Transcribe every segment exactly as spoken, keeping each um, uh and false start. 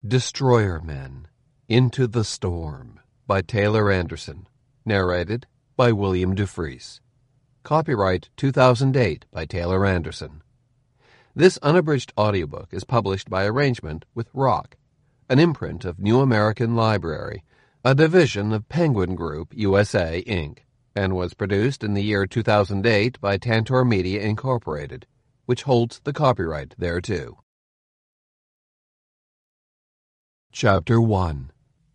Destroyer-Men, Into the Storm by Taylor Anderson. Narrated by William Dufris. Copyright two thousand eight by Taylor Anderson. This unabridged audiobook is published by arrangement with Rock, an imprint of New American Library, a division of Penguin Group U S A, Incorporated, and was produced in the year two thousand eight by Tantor Media, Incorporated, which holds the copyright thereto. Chapter one.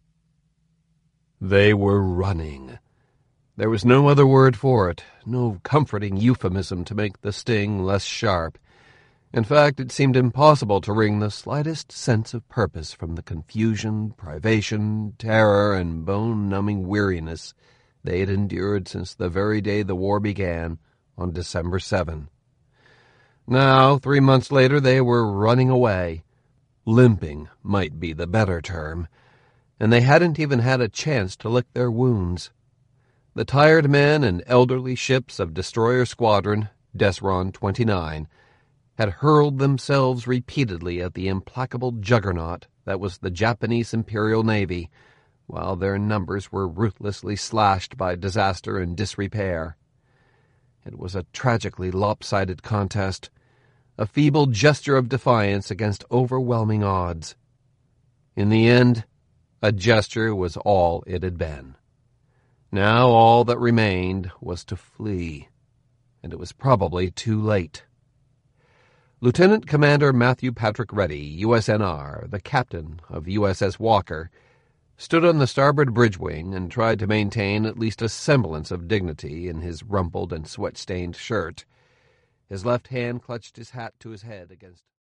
They were running. There was no other word for it, no comforting euphemism to make the sting less sharp. In fact, it seemed impossible to wring the slightest sense of purpose from the confusion, privation, terror, and bone-numbing weariness they had endured since the very day the war began on December seventh. Now, three months later, they were running away. Limping might be the better term, and they hadn't even had a chance to lick their wounds. The tired men and elderly ships of Destroyer Squadron, Desron twenty-nine, had hurled themselves repeatedly at the implacable juggernaut that was the Japanese Imperial Navy, while their numbers were ruthlessly slashed by disaster and disrepair. It was a tragically lopsided contest, a feeble gesture of defiance against overwhelming odds. In the end, a gesture was all it had been. Now all that remained was to flee, and it was probably too late. Lieutenant Commander Matthew Patrick Reddy, U S N R, the captain of U S S Walker, stood on the starboard bridge wing and tried to maintain at least a semblance of dignity in his rumpled and sweat-stained shirt. His left hand clutched his hat to his head against